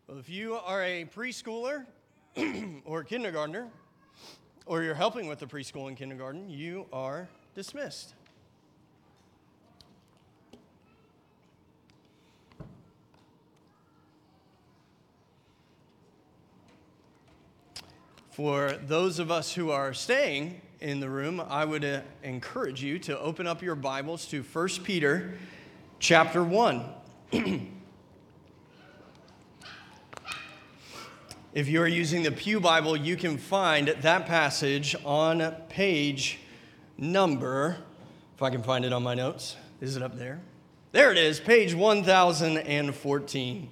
Well, if you are a preschooler or kindergartner, or you're helping with the preschool and kindergarten, you are dismissed. For those of us who are staying in the room, I would encourage you to open up your Bibles to 1 Peter chapter 1. If you are using the Pew Bible, you can find that passage on page number, if I can find it on my notes. Is it up there? There it is, page 1014.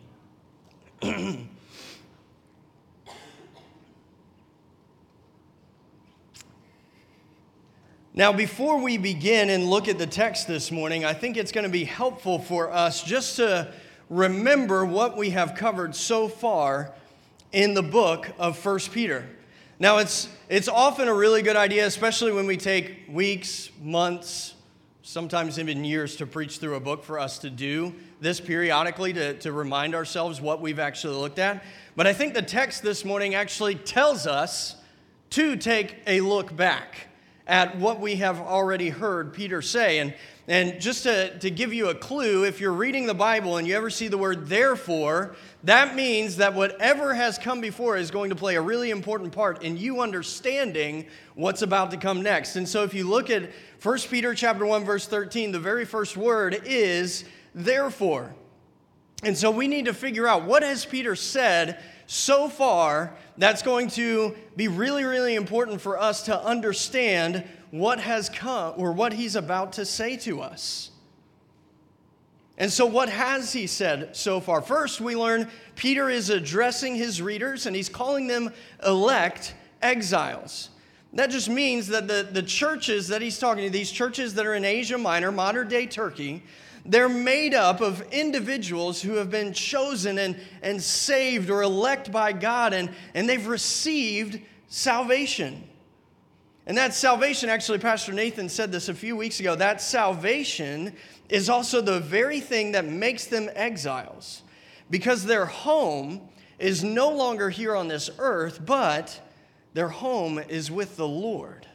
Now, before we begin and look at the text this morning, I think it's going to be helpful for us just to remember what we have covered so far in the book of 1 Peter. Now, it's often a really good idea, especially when we take weeks, months, sometimes even years to preach through a book, for us to do this periodically to remind ourselves what we've actually looked at. But I think the text this morning actually tells us to take a look back at what we have already heard Peter say. And just to give you a clue, if you're reading the Bible and you ever see the word therefore, that means that whatever has come before is going to play a really important part in you understanding what's about to come next. And so if you look at 1 Peter chapter 1, verse 13, the very first word is therefore. And so we need to figure out, what has Peter said so far that's going to be really, really important for us to understand what has come or what he's about to say to us. And so what has he said so far? First, we learn Peter is addressing his readers, and he's calling them elect exiles. That just means that the churches that he's talking to, these churches that are in Asia Minor, modern-day Turkey, they're made up of individuals who have been chosen and saved or elect by God, and they've received salvation. And that salvation, actually, Pastor Nathan said this a few weeks ago, that salvation is also the very thing that makes them exiles, because their home is no longer here on this earth, but their home is with the Lord.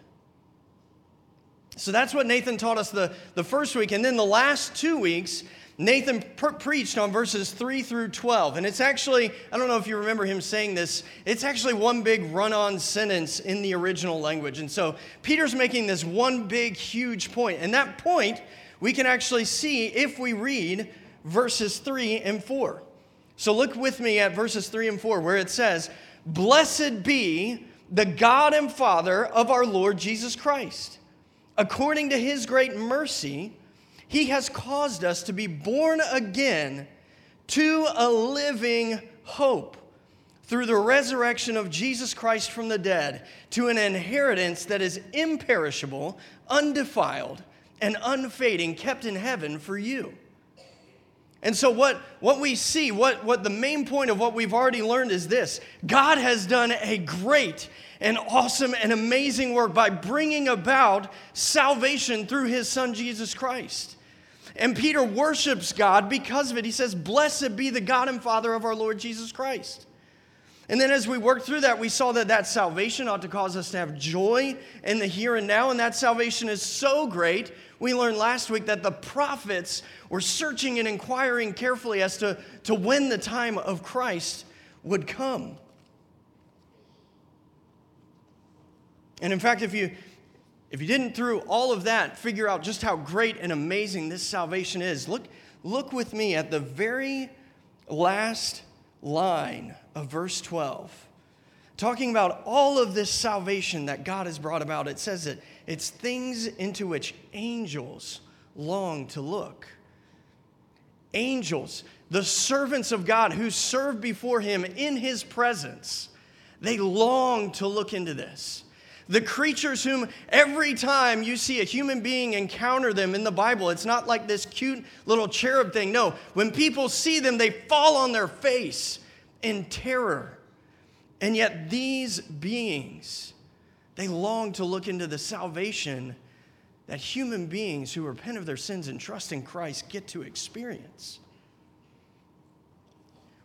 So that's what Nathan taught us the first week. And then the last 2 weeks, Nathan preached on verses 3 through 12. And it's actually, I don't know if you remember him saying this, it's actually one big run-on sentence in the original language. And so Peter's making this one big, huge point. And that point we can actually see if we read verses 3 and 4. So look with me at verses 3 and 4, where it says, "Blessed be the God and Father of our Lord Jesus Christ. According to his great mercy, he has caused us to be born again to a living hope through the resurrection of Jesus Christ from the dead, to an inheritance that is imperishable, undefiled, and unfading, kept in heaven for you." And so what we see, what the main point of what we've already learned is this: God has done a great and awesome and amazing work by bringing about salvation through his Son, Jesus Christ. And Peter worships God because of it. He says, "Blessed be the God and Father of our Lord Jesus Christ." And then as we worked through that, we saw that salvation ought to cause us to have joy in the here and now. And that salvation is so great, we learned last week that the prophets were searching and inquiring carefully as to when the time of Christ would come. And in fact, if you didn't through all of that figure out just how great and amazing this salvation is, look with me at the very last line of verse 12. Talking about all of this salvation that God has brought about, it says that it's things into which angels long to look. Angels, the servants of God who serve before him in his presence, they long to look into this. The creatures whom every time you see a human being encounter them in the Bible, it's not like this cute little cherub thing. No, when people see them, they fall on their face in terror. And yet these beings, they long to look into the salvation that human beings who repent of their sins and trust in Christ get to experience.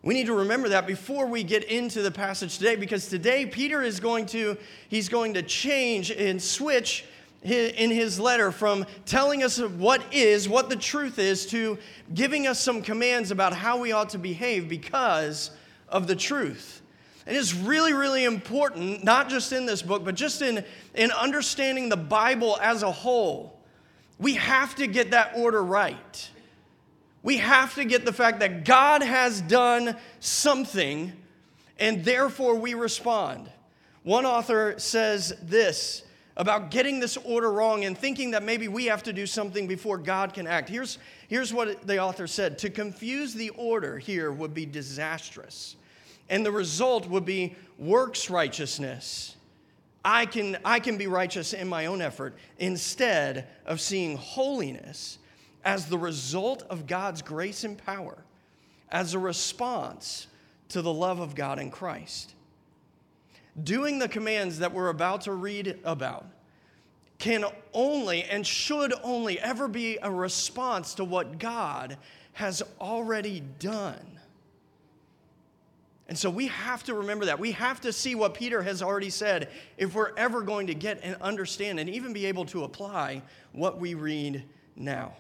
We need to remember that before we get into the passage today, because today Peter is going to change and switch in his letter from telling us what the truth is, to giving us some commands about how we ought to behave because of the truth. It is really, really important, not just in this book, but just in understanding the Bible as a whole. We have to get that order right. We have to get the fact that God has done something, and therefore we respond. One author says this about getting this order wrong and thinking that maybe we have to do something before God can act. Here's what the author said. To confuse the order here would be disastrous, and the result would be works righteousness. I can be righteous in my own effort instead of seeing holiness as the result of God's grace and power, as a response to the love of God in Christ. Doing the commands that we're about to read about can only and should only ever be a response to what God has already done. And so we have to remember that. We have to see what Peter has already said if we're ever going to get and understand and even be able to apply what we read now.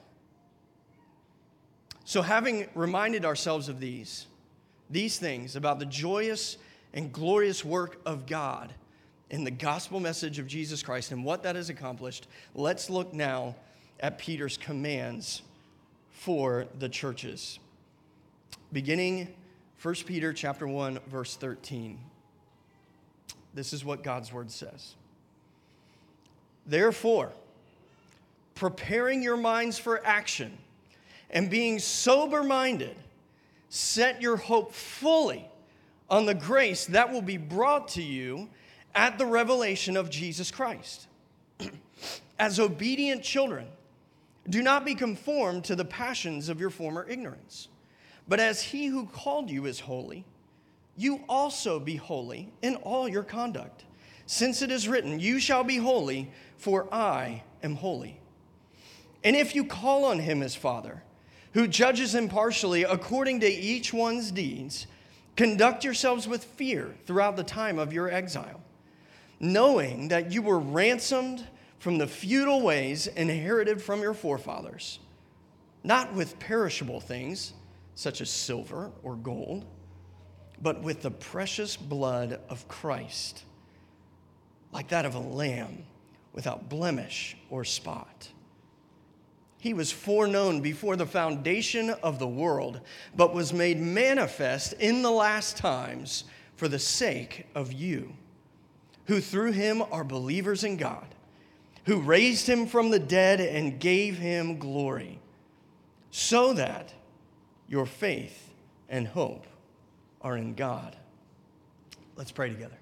So having reminded ourselves of these things about the joyous and glorious work of God in the gospel message of Jesus Christ and what that has accomplished, let's look now at Peter's commands for the churches. Beginning 1 Peter chapter 1, verse 13. This is what God's word says. Therefore, preparing your minds for action, and being sober-minded, set your hope fully on the grace that will be brought to you at the revelation of Jesus Christ. As obedient children, do not be conformed to the passions of your former ignorance, but as he who called you is holy, you also be holy in all your conduct, since it is written, you shall be holy, for I am holy. And if you call on him as Father, who judges impartially according to each one's deeds, conduct yourselves with fear throughout the time of your exile, knowing that you were ransomed from the futile ways inherited from your forefathers, not with perishable things, such as silver or gold, but with the precious blood of Christ, like that of a lamb without blemish or spot. He was foreknown before the foundation of the world, but was made manifest in the last times for the sake of you, who through him are believers in God, who raised him from the dead and gave him glory, so that your faith and hope are in God. Let's pray together.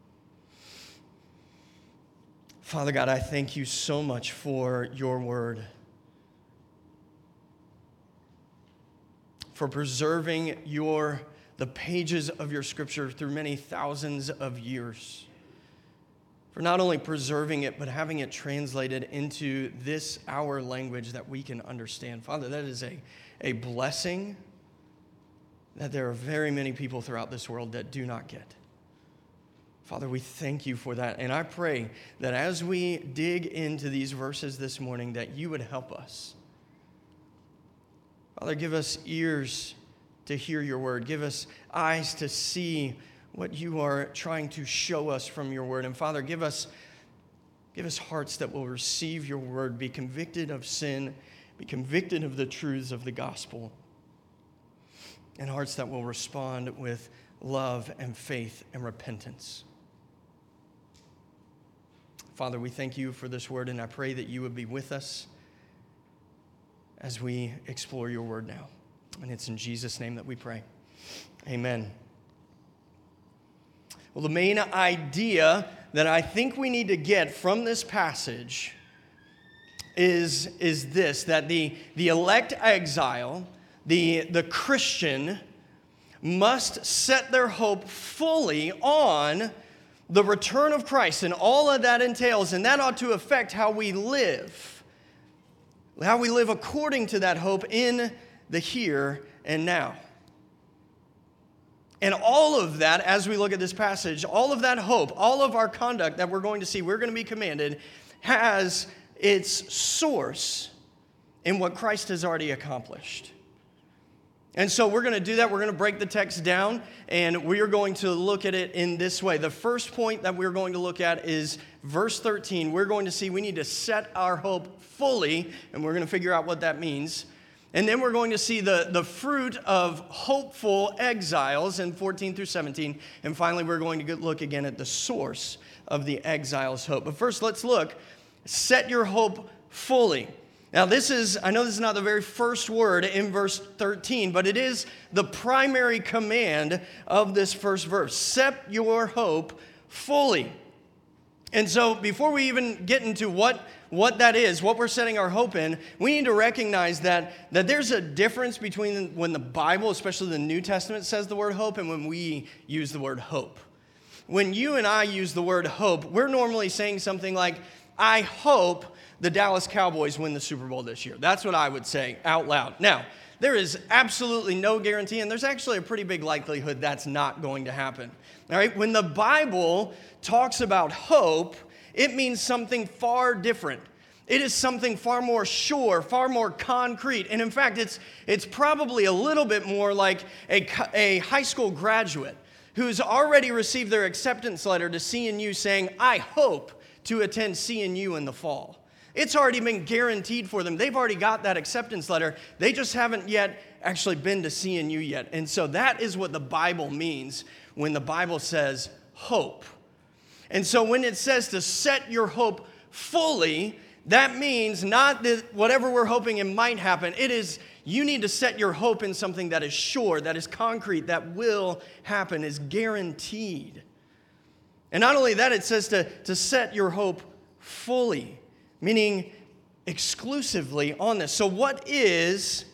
Father God, I thank you so much for your word, for preserving the pages of your scripture through many thousands of years, for not only preserving it, but having it translated into this our language that we can understand. Father, that is a blessing that there are very many people throughout this world that do not get. Father, we thank you for that. And I pray that as we dig into these verses this morning, that you would help us. Father, give us ears to hear your word. Give us eyes to see what you are trying to show us from your word. And Father, give us hearts that will receive your word, be convicted of sin, be convicted of the truths of the gospel, and hearts that will respond with love and faith and repentance. Father, we thank you for this word, and I pray that you would be with us as we explore your word now. And it's in Jesus' name that we pray. Amen. Well, the main idea that I think we need to get from this passage is this, that the elect exile, the Christian, must set their hope fully on the return of Christ and all that that entails, and that ought to affect how we live according to that hope in the here and now. And all of that, as we look at this passage, all of that hope, all of our conduct that we're going to see, we're going to be commanded, has its source in what Christ has already accomplished. And so we're going to do that. We're going to break the text down, and we are going to look at it in this way. The first point that we're going to look at is verse 13. We're going to see we need to set our hope fully, and we're going to figure out what that means. And then we're going to see the fruit of hopeful exiles in 14 through 17. And finally, we're going to look again at the source of the exiles' hope. But first, let's look. Set your hope fully. Now, I know this is not the very first word in verse 13, but it is the primary command of this first verse. Set your hope fully. And so before we even get into what that is, what we're setting our hope in, we need to recognize that there's a difference between when the Bible, especially the New Testament, says the word hope and when we use the word hope. When you and I use the word hope, we're normally saying something like, I hope the Dallas Cowboys win the Super Bowl this year. That's what I would say out loud. Now, there is absolutely no guarantee, and there's actually a pretty big likelihood that's not going to happen. All right, when the Bible talks about hope, it means something far different. It is something far more sure, far more concrete. And in fact, it's probably a little bit more like a high school graduate who's already received their acceptance letter to CNU saying, I hope to attend CNU in the fall. It's already been guaranteed for them. They've already got that acceptance letter. They just haven't yet actually been to CNU yet. And so that is what the Bible means when the Bible says hope. And so when it says to set your hope fully, that means not that whatever we're hoping it might happen. It is you need to set your hope in something that is sure, that is concrete, that will happen, is guaranteed. And not only that, it says to set your hope fully, meaning exclusively on this. So what is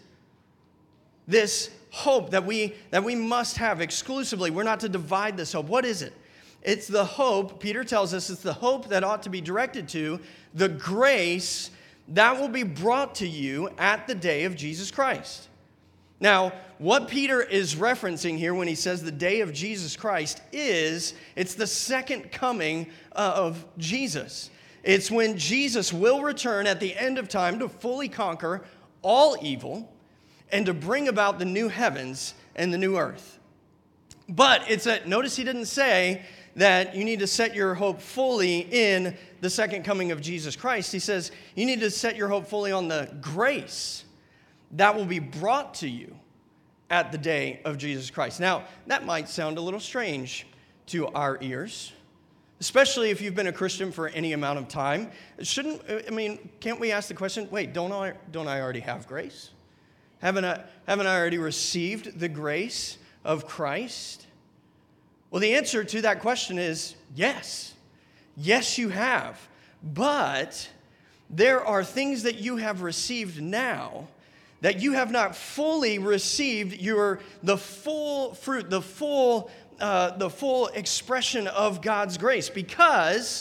this hope that we must have exclusively? We're not to divide this hope. What is it? It's the hope, Peter tells us, it's the hope that ought to be directed to the grace that will be brought to you at the day of Jesus Christ. Now, what Peter is referencing here when he says the day of Jesus Christ it's the second coming of Jesus. It's when Jesus will return at the end of time to fully conquer all evil and to bring about the new heavens and the new earth. But notice he didn't say that you need to set your hope fully in the second coming of Jesus Christ. He says you need to set your hope fully on the grace that will be brought to you at the day of Jesus Christ. Now, that might sound a little strange to our ears, especially if you've been a Christian for any amount of time. Can't we ask the question, wait, don't I already have grace? Haven't I already received the grace of Christ? Well, the answer to that question is yes. Yes, you have. But there are things that you have received now that you have not fully received the full fruit, the full expression of God's grace. Because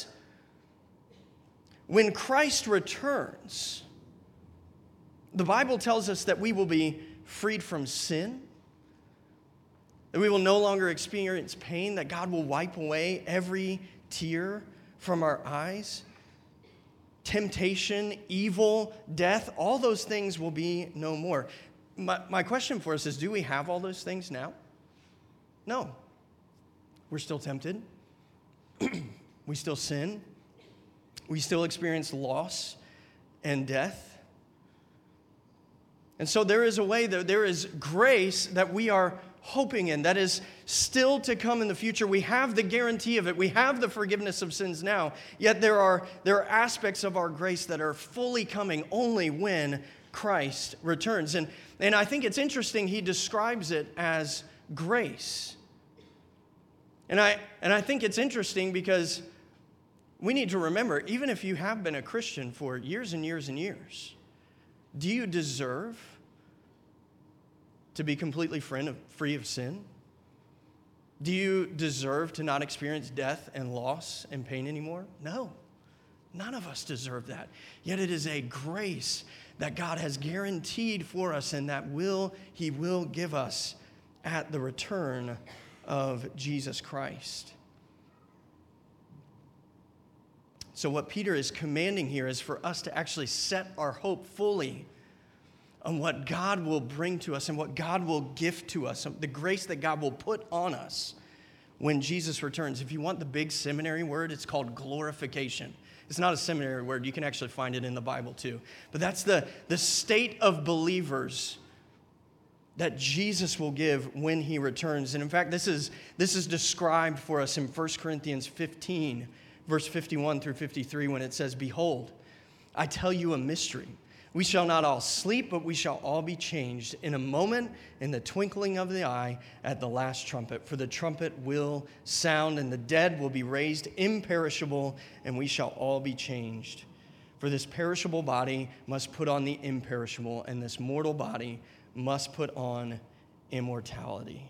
when Christ returns, the Bible tells us that we will be freed from sin, that we will no longer experience pain, that God will wipe away every tear from our eyes. Temptation, evil, death, all those things will be no more. My question for us is, do we have all those things now? No. We're still tempted. We still sin. We still experience loss and death. And so there is a way, there is grace that we are hoping in, that is still to come in the future. We have the guarantee of it. We have the forgiveness of sins now. Yet there are aspects of our grace that are fully coming only when Christ returns. And I think it's interesting he describes it as grace. And I think it's interesting because we need to remember, even if you have been a Christian for years and years and years, do you deserve to be completely free of sin? Do you deserve to not experience death and loss and pain anymore? No. None of us deserve that. Yet it is a grace that God has guaranteed for us and that He will give us at the return of Jesus Christ. So what Peter is commanding here is for us to actually set our hope fully on what God will bring to us and what God will gift to us, the grace that God will put on us when Jesus returns. If you want the big seminary word, it's called glorification. It's not a seminary word. You can actually find it in the Bible too. But that's the state of believers that Jesus will give when he returns. And in fact, this is described for us in 1 Corinthians 15, verse 51 through 53, when it says, "Behold, I tell you a mystery. We shall not all sleep, but we shall all be changed in a moment, in the twinkling of the eye, at the last trumpet. For the trumpet will sound, and the dead will be raised imperishable, and we shall all be changed. For this perishable body must put on the imperishable, and this mortal body must put on immortality."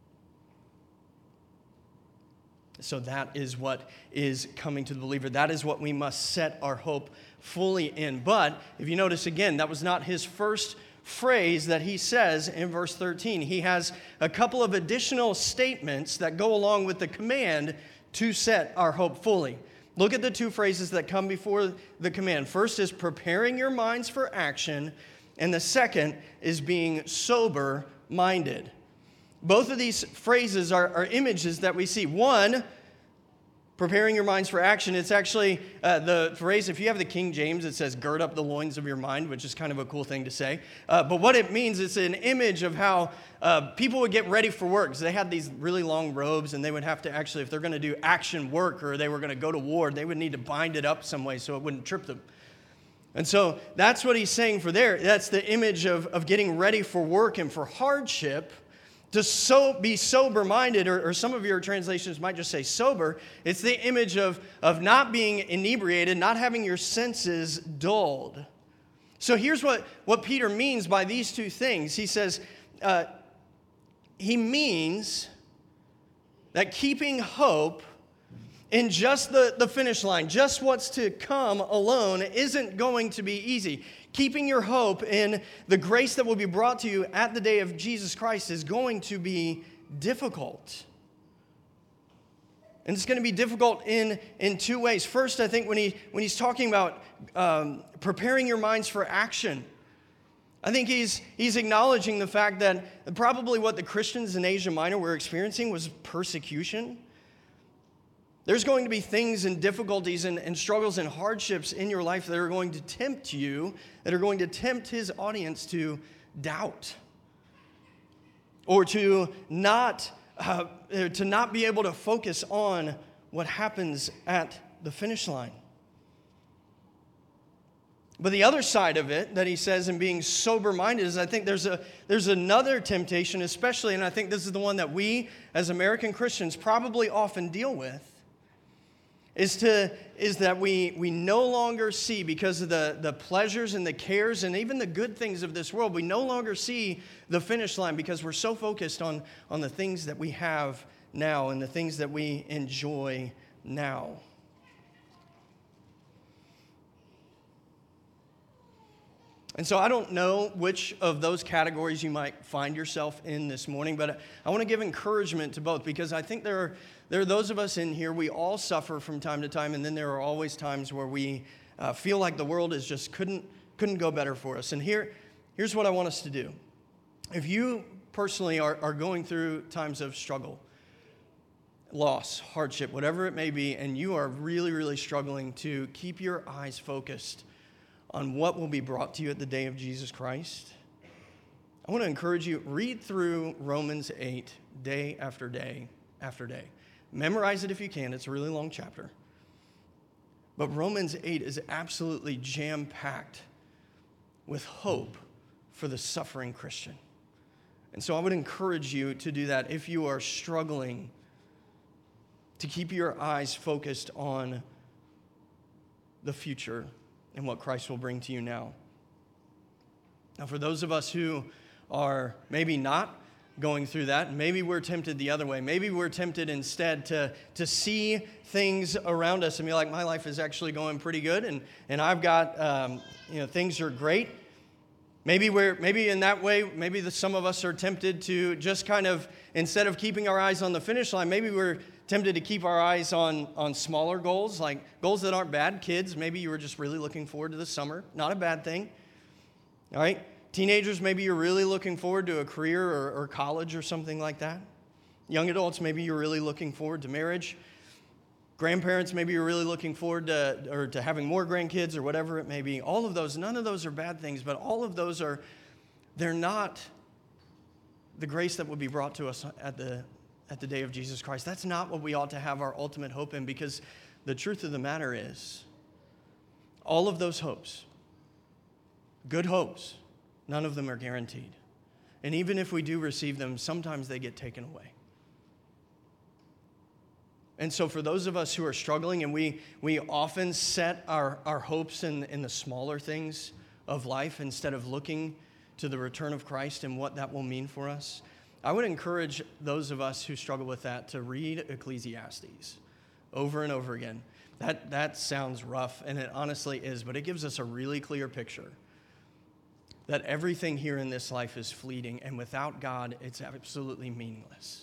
So that is what is coming to the believer. That is what we must set our hope fully in. But if you notice again, that was not his first phrase that he says in verse 13. He has a couple of additional statements that go along with the command to set our hope fully. Look at the two phrases that come before the command. First is preparing your minds for action, and the second is being sober-minded. Both of these phrases are images that we see. One, preparing your minds for action. It's actually the phrase, if you have the King James, it says, gird up the loins of your mind, which is kind of a cool thing to say. But what it means, it's an image of how people would get ready for work. So they had these really long robes, and they would have to actually, if they're going to do action work or they were going to go to war, they would need to bind it up some way so it wouldn't trip them. And so that's what he's saying for there. That's the image of getting ready for work and for hardship. To be sober-minded, or some of your translations might just say sober, it's the image of not being inebriated, not having your senses dulled. So here's what Peter means by these two things. He says, he means that keeping hope in just the finish line, just what's to come alone, isn't going to be easy. Keeping your hope in the grace that will be brought to you at the day of Jesus Christ is going to be difficult. And it's going to be difficult in two ways. First, I think when he's talking about preparing your minds for action, I think he's acknowledging the fact that probably what the Christians in Asia Minor were experiencing was persecution. There's going to be things and difficulties and struggles and hardships in your life that are going to tempt you, that are going to tempt his audience to doubt or to not be able to focus on what happens at the finish line. But the other side of it that he says in being sober-minded is I think there's another temptation, especially, and I think this is the one that we as American Christians probably often deal with, is that we no longer see, because of the pleasures and the cares and even the good things of this world, we no longer see the finish line because we're so focused on the things that we have now and the things that we enjoy now. And so I don't know which of those categories you might find yourself in this morning, but I want to give encouragement to both, because I think there are those of us in here, we all suffer from time to time, and then there are always times where we feel like the world is just couldn't go better for us. And here's what I want us to do. If you personally are going through times of struggle, loss, hardship, whatever it may be, and you are really, really struggling to keep your eyes focused on what will be brought to you at the day of Jesus Christ, I want to encourage you, read through Romans 8 day after day after day. Memorize it if you can. It's a really long chapter. But Romans 8 is absolutely jam-packed with hope for the suffering Christian. And so I would encourage you to do that if you are struggling to keep your eyes focused on the future and what Christ will bring to you now. Now, for those of us who are maybe not going through that, maybe we're tempted the other way. Maybe we're tempted instead to see things around us and be like, my life is actually going pretty good, and I've got, things are great. Maybe in that way, some of us are tempted to just kind of, instead of keeping our eyes on the finish line, maybe we're tempted to keep our eyes on smaller goals, like goals that aren't bad. Kids, maybe you were just really looking forward to the summer. Not a bad thing. All right? Teenagers, maybe you're really looking forward to a career or college or something like that. Young adults, maybe you're really looking forward to marriage. Grandparents, maybe you're really looking forward to having more grandkids or whatever it may be. All of those, none of those are bad things, but all of those they're not the grace that will be brought to us at the day of Jesus Christ. That's not what we ought to have our ultimate hope in, because the truth of the matter is, all of those hopes, good hopes, none of them are guaranteed. And even if we do receive them, sometimes they get taken away. And so for those of us who are struggling, and we often set our hopes in the smaller things of life instead of looking to the return of Christ and what that will mean for us, I would encourage those of us who struggle with that to read Ecclesiastes over and over again. That sounds rough, and it honestly is, but it gives us a really clear picture that everything here in this life is fleeting, and without God, it's absolutely meaningless.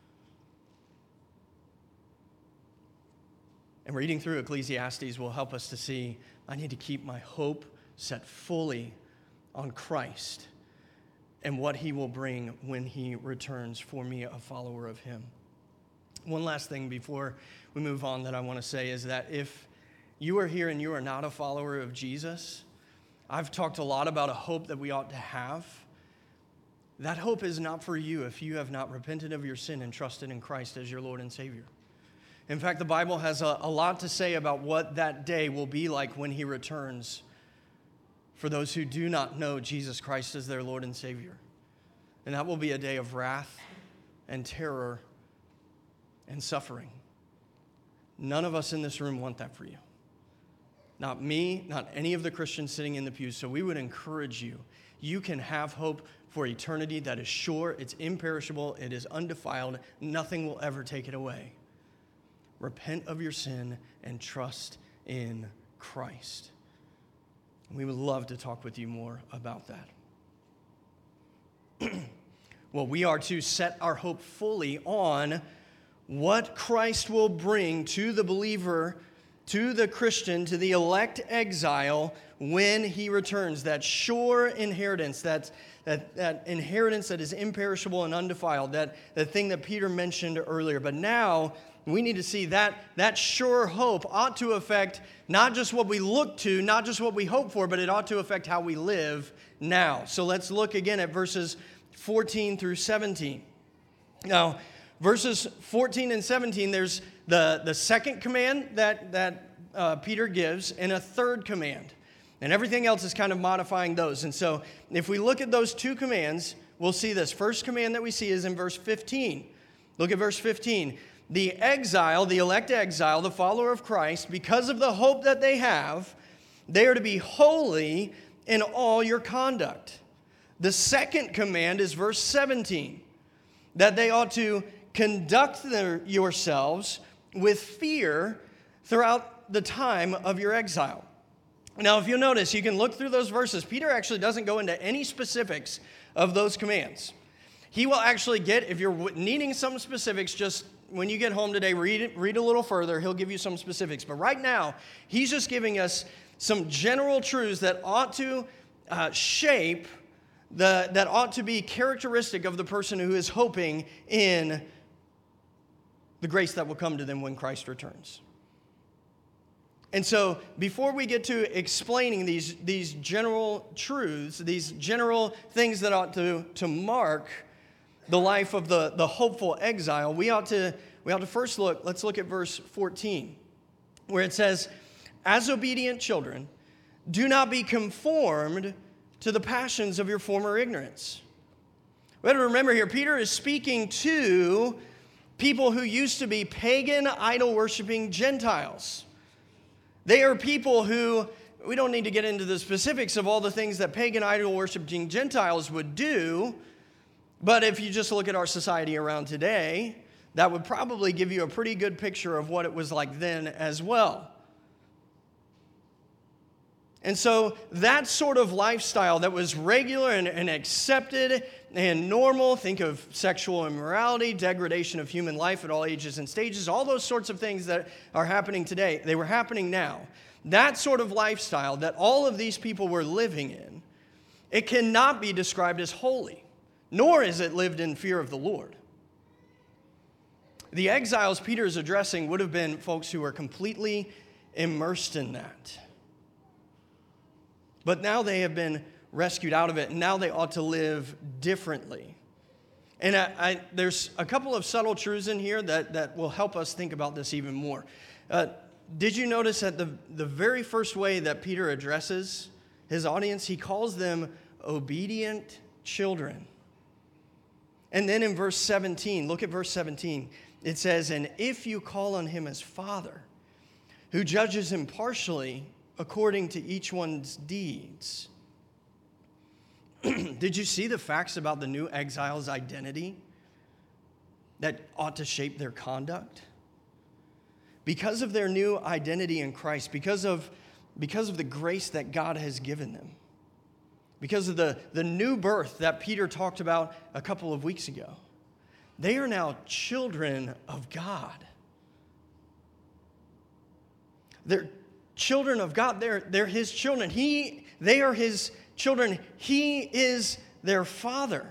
And reading through Ecclesiastes will help us to see, I need to keep my hope set fully on Christ and what he will bring when he returns for me, a follower of him. One last thing before we move on that I want to say is that if you are here and you are not a follower of Jesus, I've talked a lot about a hope that we ought to have. That hope is not for you if you have not repented of your sin and trusted in Christ as your Lord and Savior. In fact, the Bible has a lot to say about what that day will be like when he returns for those who do not know Jesus Christ as their Lord and Savior. And that will be a day of wrath and terror and suffering. None of us in this room want that for you. Not me, not any of the Christians sitting in the pews. So we would encourage you. You can have hope for eternity that is sure, it's imperishable, it is undefiled. Nothing will ever take it away. Repent of your sin and trust in Christ. We would love to talk with you more about that. Well, we are to set our hope fully on what Christ will bring to the believer, to the Christian, to the elect exile when he returns. That sure inheritance, that inheritance that is imperishable and undefiled, that thing that Peter mentioned earlier. But now we need to see that sure hope ought to affect not just what we look to, not just what we hope for, but it ought to affect how we live now. So let's look again at verses 14 through 17. Now, verses 14 and 17, there's the second command that Peter gives and a third command. And everything else is kind of modifying those. And so if we look at those two commands, we'll see this. First command that we see is in verse 15. Look at verse 15. The exile, the elect exile, the follower of Christ, because of the hope that they have, they are to be holy in all your conduct. The second command is verse 17, that they ought to conduct yourselves with fear throughout the time of your exile. Now, if you'll notice, you can look through those verses. Peter actually doesn't go into any specifics of those commands. He will actually if you're needing some specifics, just when you get home today, read a little further. He'll give you some specifics. But right now, he's just giving us some general truths that ought to shape, that ought to be characteristic of the person who is hoping in the grace that will come to them when Christ returns. And so before we get to explaining these general truths, these general things that ought to mark the life of the hopeful exile, we ought to first let's look at verse 14, where it says, as obedient children, do not be conformed to the passions of your former ignorance. We have to remember here, Peter is speaking to people who used to be pagan, idol-worshiping Gentiles. They are people who, we don't need to get into the specifics of all the things that pagan, idol-worshiping Gentiles would do, but if you just look at our society around today, that would probably give you a pretty good picture of what it was like then as well. And so that sort of lifestyle that was regular and accepted and normal, think of sexual immorality, degradation of human life at all ages and stages, all those sorts of things that are happening today, they were happening now. That sort of lifestyle that all of these people were living in, it cannot be described as holy, nor is it lived in fear of the Lord. The exiles Peter is addressing would have been folks who were completely immersed in that. But now they have been rescued out of it, and now they ought to live differently. And there's a couple of subtle truths in here that will help us think about this even more. Did you notice that the very first way that Peter addresses his audience, he calls them obedient children. And then in verse 17, look at verse 17. It says, "And if you call on him as Father, who judges impartially according to each one's deeds." Did you see the facts about the new exiles' identity that ought to shape their conduct? Because of their new identity in Christ, because of the grace that God has given them, because of the new birth that Peter talked about a couple of weeks ago, they are now children of God. They're children of God. They're his children. They are his children. He is their Father.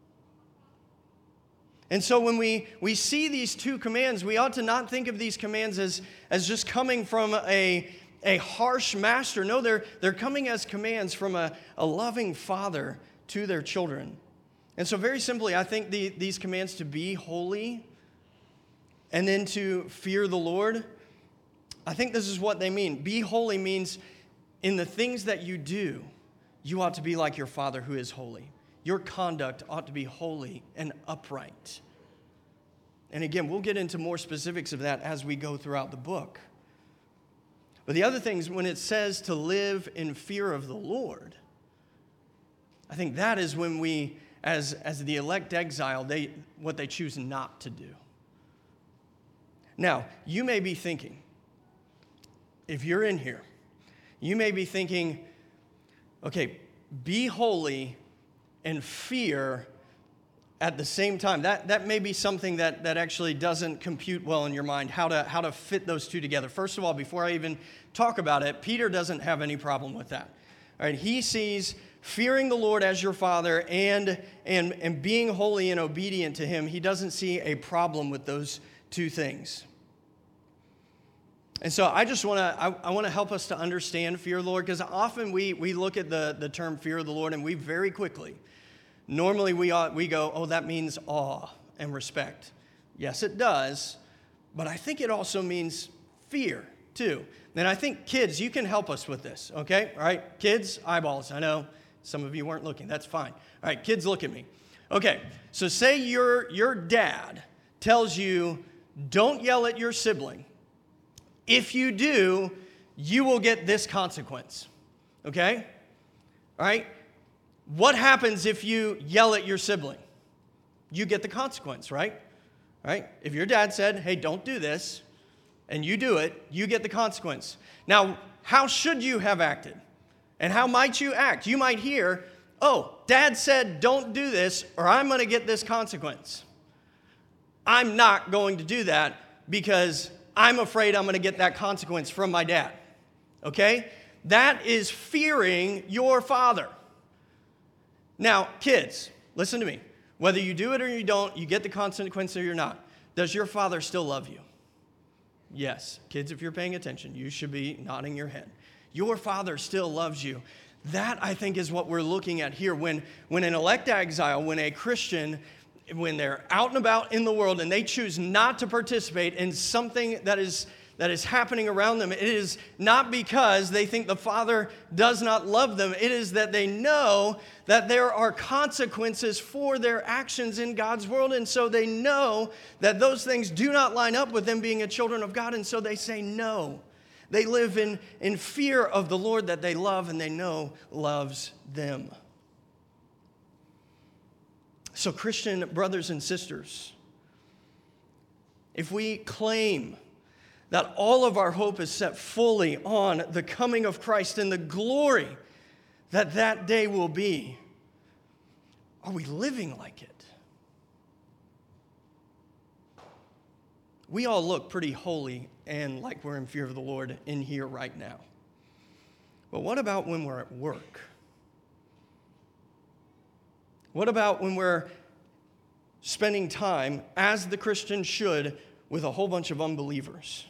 And so when we see these two commands, we ought to not think of these commands as just coming from a harsh master. No, they're coming as commands from a loving father to their children. And so very simply, I think these commands to be holy and then to fear the Lord, I think this is what they mean. Be holy means in the things that you do, you ought to be like your Father who is holy. Your conduct ought to be holy and upright. And again, we'll get into more specifics of that as we go throughout the book. But the other thing is when it says to live in fear of the Lord, I think that is when we, as the elect exile, what they choose not to do. Now, you may be thinking, if you're in here, you may be thinking, okay, be holy and fear at the same time. That may be something that actually doesn't compute well in your mind, how to fit those two together. First of all, before I even talk about it, Peter doesn't have any problem with that. All right, he sees fearing the Lord as your Father and being holy and obedient to him. He doesn't see a problem with those two things. And so I just want to help us to understand fear of the Lord, because often we look at the term fear of the Lord and we very quickly, normally we go, oh, that means awe and respect. Yes, it does, but I think it also means fear too. And I think kids, you can help us with this, okay? All right, kids, eyeballs. I know some of you weren't looking. That's fine. All right, kids, look at me. Okay, so say your dad tells you, don't yell at your sibling. If you do, you will get this consequence, okay? All right? What happens if you yell at your sibling? You get the consequence, right? All right? If your dad said, hey, don't do this, and you do it, you get the consequence. Now, how should you have acted? And how might you act? You might hear, oh, dad said don't do this, or I'm going to get this consequence. I'm not going to do that because I'm afraid I'm going to get that consequence from my dad, okay? That is fearing your father. Now, kids, listen to me. Whether you do it or you don't, you get the consequence or you're not. Does your father still love you? Yes. Kids, if you're paying attention, you should be nodding your head. Your father still loves you. That, I think, is what we're looking at here. When an elect exile, when a Christian, when they're out and about in the world and they choose not to participate in something that is happening around them, it is not because they think the Father does not love them. It is that they know that there are consequences for their actions in God's world, and so they know that those things do not line up with them being a children of God, and so they say no. They live in fear of the Lord that they love and they know loves them. So, Christian brothers and sisters, if we claim that all of our hope is set fully on the coming of Christ and the glory that that day will be, are we living like it? We all look pretty holy and like we're in fear of the Lord in here right now. But what about when we're at work? What about when we're spending time, as the Christian should, with a whole bunch of unbelievers?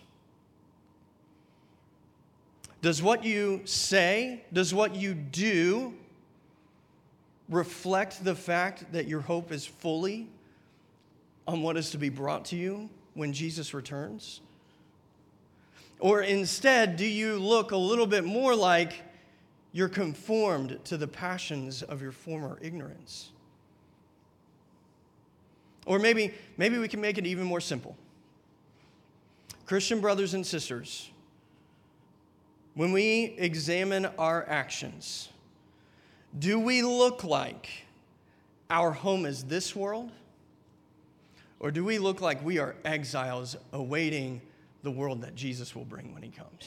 Does what you say, does what you do reflect the fact that your hope is fully on what is to be brought to you when Jesus returns? Or instead, do you look a little bit more like you're conformed to the passions of your former ignorance? Or maybe we can make it even more simple. Christian brothers and sisters, when we examine our actions, do we look like our home is this world? Or do we look like we are exiles awaiting the world that Jesus will bring when he comes?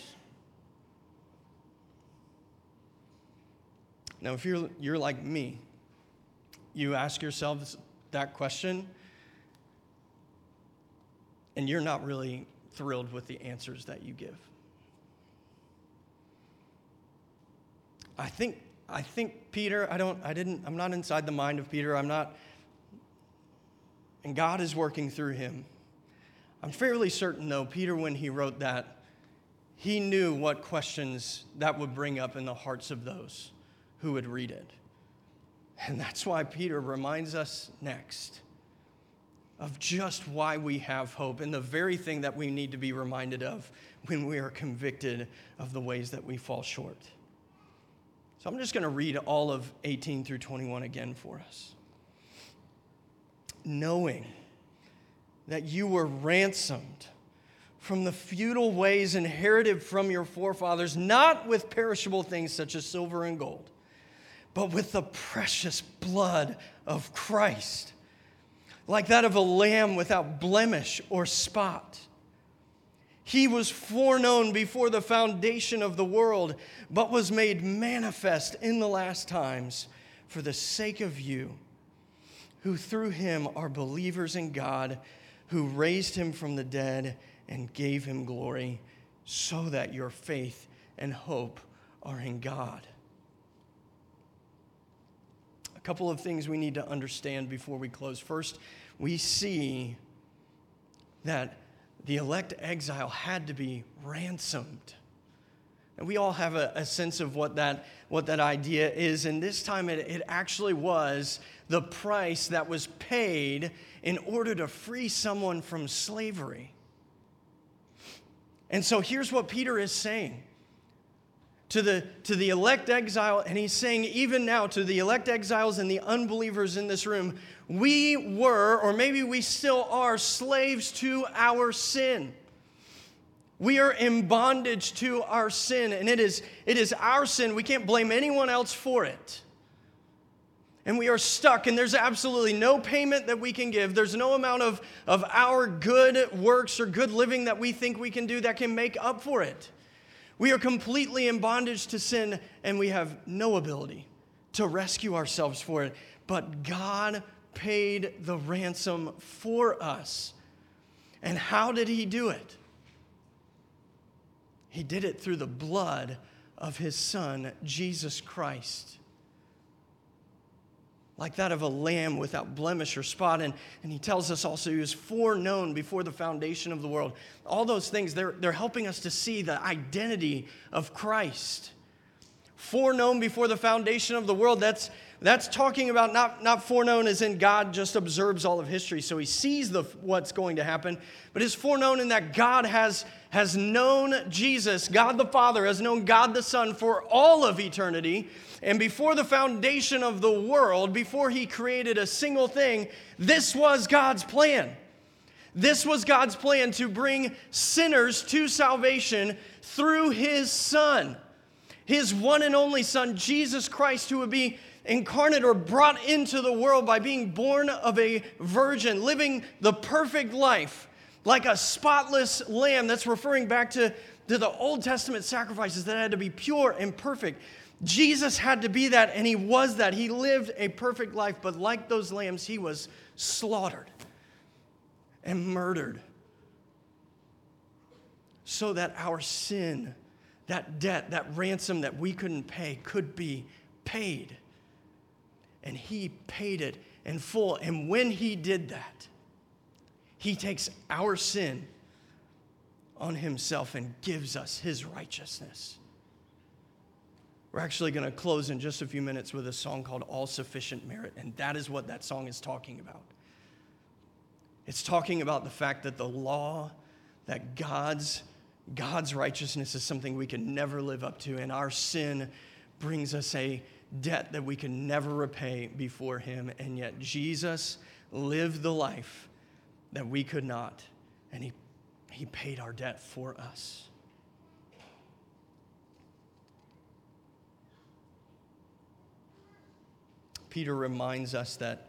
Now, if you're like me, you ask yourself that question, and you're not really thrilled with the answers that you give. I think Peter, I'm not inside the mind of Peter. I'm not, and God is working through him. I'm fairly certain, though, Peter, when he wrote that, he knew what questions that would bring up in the hearts of those who would read it. And that's why Peter reminds us next of just why we have hope and the very thing that we need to be reminded of when we are convicted of the ways that we fall short. So I'm just going to read all of 18 through 21 again for us. Knowing that you were ransomed from the futile ways inherited from your forefathers, not with perishable things such as silver and gold, but with the precious blood of Christ, like that of a lamb without blemish or spot. He was foreknown before the foundation of the world, but was made manifest in the last times for the sake of you, who through him are believers in God, who raised him from the dead and gave him glory, so that your faith and hope are in God. A couple of things we need to understand before we close. First, we see that the elect exile had to be ransomed. And we all have a sense of what that idea is. And this time it actually was the price that was paid in order to free someone from slavery. And so here's what Peter is saying to the elect exile, and he's saying even now to the elect exiles and the unbelievers in this room, we were, or maybe we still are, slaves to our sin. We are in bondage to our sin, and it is our sin. We can't blame anyone else for it. And we are stuck, and there's absolutely no payment that we can give. There's no amount of our good works or good living that we think we can do that can make up for it. We are completely in bondage to sin, and we have no ability to rescue ourselves for it. But God paid the ransom for us. And how did he do it? He did it through the blood of his Son, Jesus Christ. Like that of a lamb without blemish or spot. And he tells us also he was foreknown before the foundation of the world. All those things, they're helping us to see the identity of Christ. Foreknown before the foundation of the world, that's talking about not foreknown as in God just observes all of history, so he sees what's going to happen, but is foreknown in that God has known Jesus, God the Father has known God the Son for all of eternity, and before the foundation of the world, before he created a single thing, this was God's plan. This was God's plan to bring sinners to salvation through his Son, his one and only Son, Jesus Christ, who would be incarnate or brought into the world by being born of a virgin, living the perfect life like a spotless lamb. That's referring back to the Old Testament sacrifices that had to be pure and perfect. Jesus had to be that, and he was that. He lived a perfect life, but like those lambs, he was slaughtered and murdered so that our sin, that debt, that ransom that we couldn't pay, could be paid. And he paid it in full. And when he did that, he takes our sin on himself and gives us his righteousness. We're actually going to close in just a few minutes with a song called All Sufficient Merit, and that is what that song is talking about. It's talking about the fact that the law, that God's righteousness is something we can never live up to, and our sin brings us a debt that we can never repay before him, and yet Jesus lived the life that we could not, and he paid our debt for us. Peter reminds us that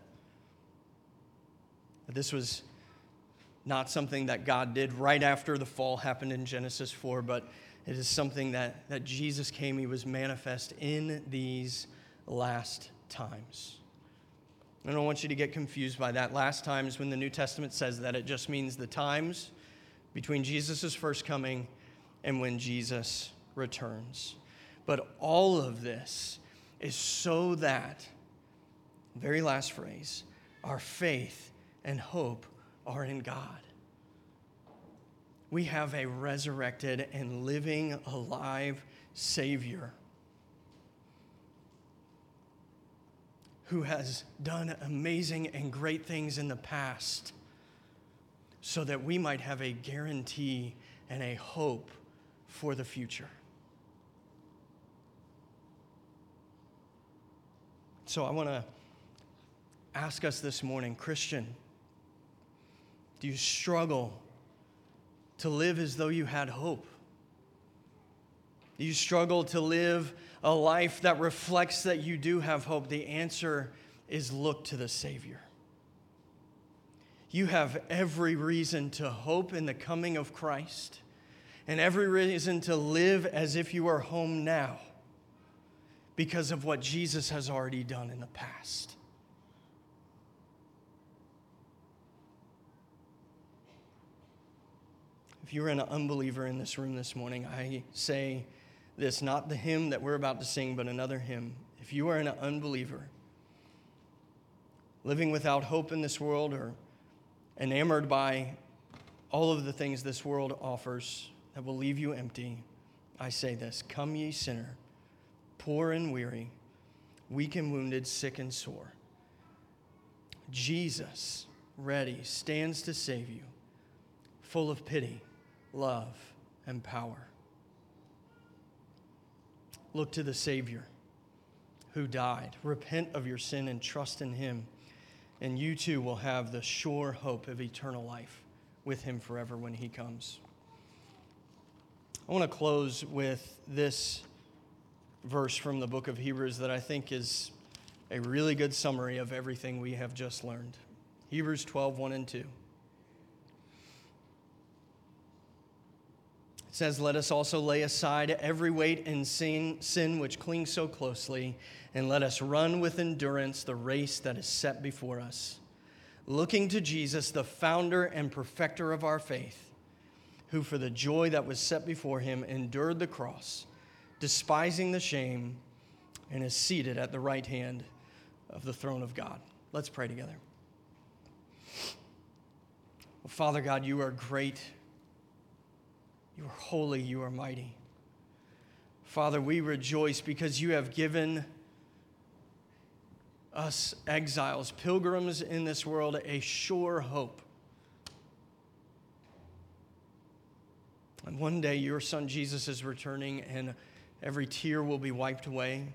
this was not something that God did right after the fall happened in Genesis 4, but it is something that Jesus came, he was manifest in these last times. I don't want you to get confused by that. Last times, when the New Testament says that, it just means the times between Jesus' first coming and when Jesus returns. But all of this is so that, very last phrase, our faith and hope are in God. We have a resurrected and living, alive Savior who has done amazing and great things in the past so that we might have a guarantee and a hope for the future. So I want to ask us this morning, Christian, do you struggle to live as though you had hope? Do you struggle to live a life that reflects that you do have hope? The answer is look to the Savior. You have every reason to hope in the coming of Christ and every reason to live as if you are home now because of what Jesus has already done in the past. If you're an unbeliever in this room this morning, I say this, not the hymn that we're about to sing, but another hymn. If you are an unbeliever, living without hope in this world or enamored by all of the things this world offers that will leave you empty, I say this, come ye sinner, poor and weary, weak and wounded, sick and sore. Jesus, ready, stands to save you, full of pity, love, and power. Look to the Savior who died. Repent of your sin and trust in him, and you too will have the sure hope of eternal life with him forever when he comes. I want to close with this verse from the book of Hebrews that I think is a really good summary of everything we have just learned. Hebrews 12, 1 and 2. It says, let us also lay aside every weight and sin which clings so closely, and let us run with endurance the race that is set before us, looking to Jesus, the founder and perfecter of our faith, who for the joy that was set before him endured the cross, despising the shame, and is seated at the right hand of the throne of God. Let's pray together. Well, Father God, you are great. You are holy, you are mighty. Father, we rejoice because you have given us exiles, pilgrims in this world, a sure hope. And one day your son Jesus is returning and every tear will be wiped away.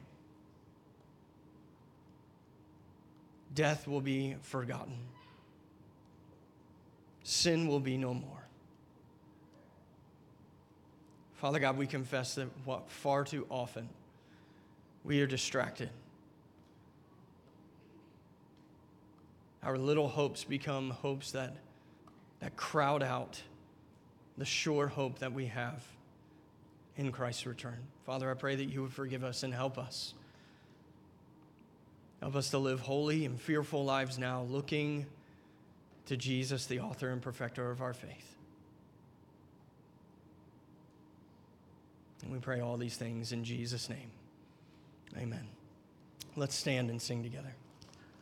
Death will be forgotten. Sin will be no more. Father God, we confess that far too often we are distracted. Our little hopes become hopes that that crowd out the sure hope that we have in Christ's return. Father, I pray that you would forgive us and help us. Help us to live holy and fearful lives now, looking to Jesus, the author and perfecter of our faith. And we pray all these things in Jesus' name. Amen. Let's stand and sing together.